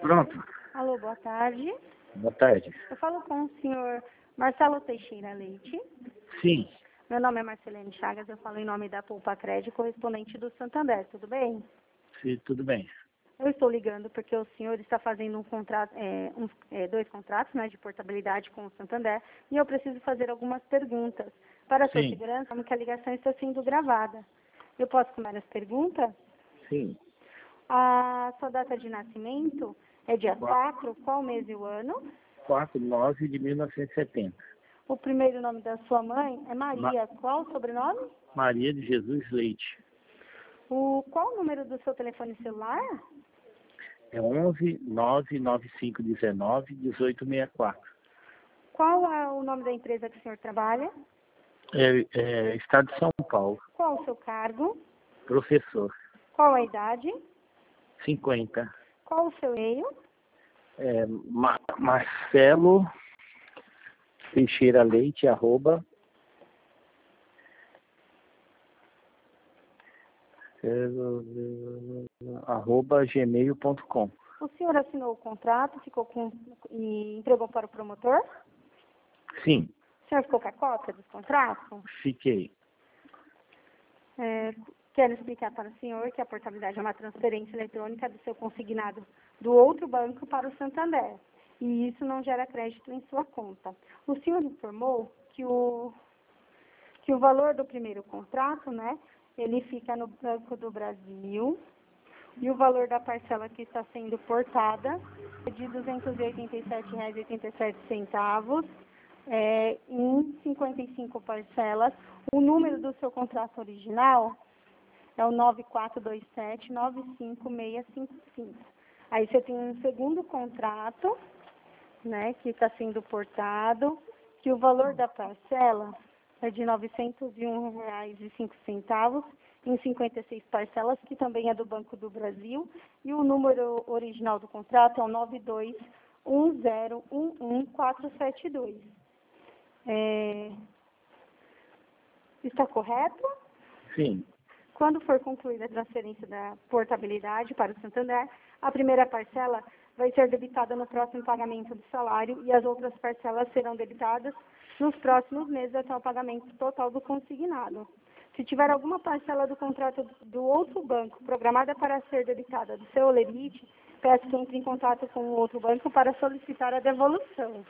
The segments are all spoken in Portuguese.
Pronto. Alô, boa tarde. Boa tarde. Eu falo com o senhor Marcelo Teixeira Leite. Sim, Meu nome é Marcelene Chagas, eu falo em nome da Poupa Crédito, correspondente do Santander, tudo bem? sim, tudo bem. Eu estou ligando porque o senhor está fazendo dois contratos, né, de portabilidade com o Santander, e eu preciso fazer algumas perguntas. Para a sua Sim, segurança, como que a ligação está sendo gravada. Eu posso começar as perguntas? sim. A sua data de nascimento é dia 4, qual mês e o ano? 4/9 de 1970. O primeiro nome da sua mãe é Maria. Qual o sobrenome? Maria de Jesus Leite. Qual o número do seu telefone celular? É 11-99519-1864. Qual é o nome da empresa que o senhor trabalha? Estado de São Paulo. Qual o seu cargo? Professor. Qual a idade? 50. Qual o seu e-mail? Marcelo Teixeira Leite, arroba gmail.com. O senhor assinou o contrato, e entregou para o promotor? Sim, O senhor ficou com a cópia dos contratos? fiquei. Quero explicar para o senhor que a portabilidade é uma transferência eletrônica do seu consignado do outro banco para o Santander. E isso não gera crédito em sua conta. O senhor informou que o valor do primeiro contrato, né, ele fica no Banco do Brasil, e o valor da parcela que está sendo portada é de R$ 287,87, em 55 parcelas. O número do seu contrato original é o 9427-95655. Aí você tem um segundo contrato, né, que está sendo portado, que o valor da parcela é de R$ 901,05, em 56 parcelas, que também é do Banco do Brasil, e o número original do contrato é o 921011472. Está correto? Sim, Quando for concluída a transferência da portabilidade para o Santander, a primeira parcela vai ser debitada no próximo pagamento do salário e as outras parcelas serão debitadas nos próximos meses até o pagamento total do consignado. Se tiver alguma parcela do contrato do outro banco programada para ser debitada do seu limite, peço que entre em contato com o outro banco para solicitar a devolução.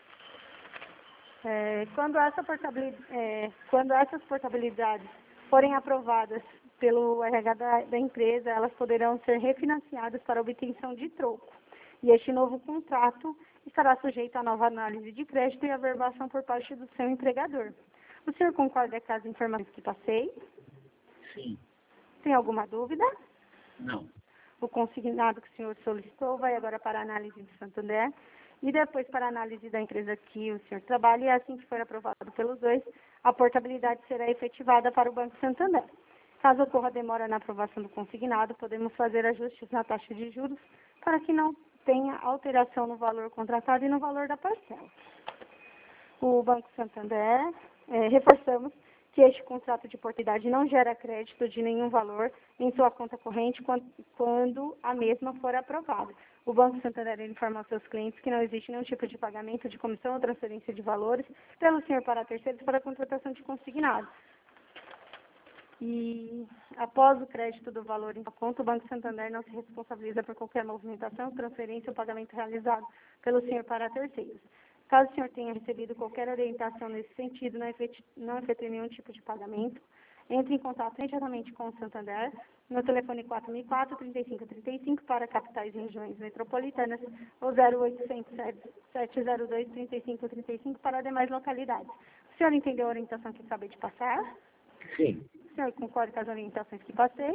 Quando essas portabilidades forem aprovadas pelo RH da empresa, elas poderão ser refinanciadas para obtenção de troco. E este novo contrato estará sujeito à nova análise de crédito e averbação por parte do seu empregador. O senhor concorda com as informações que passei? sim. Tem alguma dúvida? Não. O consignado que o senhor solicitou vai agora para a análise do Santander e depois para a análise da empresa que o senhor trabalha, e assim que for aprovado pelos dois, a portabilidade será efetivada para o Banco Santander. Caso ocorra demora na aprovação do consignado, podemos fazer ajustes na taxa de juros para que não tenha alteração no valor contratado e no valor da parcela. O Banco Santander, reforçamos que este contrato de portabilidade não gera crédito de nenhum valor em sua conta corrente quando a mesma for aprovada. O Banco Santander informa aos seus clientes que não existe nenhum tipo de pagamento de comissão ou transferência de valores pelo senhor para terceiros para a contratação de consignado. E após o crédito do valor em sua conta, o Banco Santander não se responsabiliza por qualquer movimentação, transferência ou pagamento realizado pelo senhor para terceiros. Caso o senhor tenha recebido qualquer orientação nesse sentido, não efetue nenhum tipo de pagamento, entre em contato imediatamente com o Santander no telefone 4004-3535 para capitais e regiões metropolitanas ou 0800-702-3535 para demais localidades. O senhor entendeu a orientação que acabei de passar? Sim, O senhor concorda com as orientações que passei?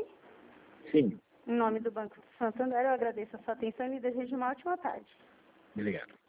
sim. Em nome do Banco do Santander, eu agradeço a sua atenção e lhe desejo uma ótima tarde. Obrigado.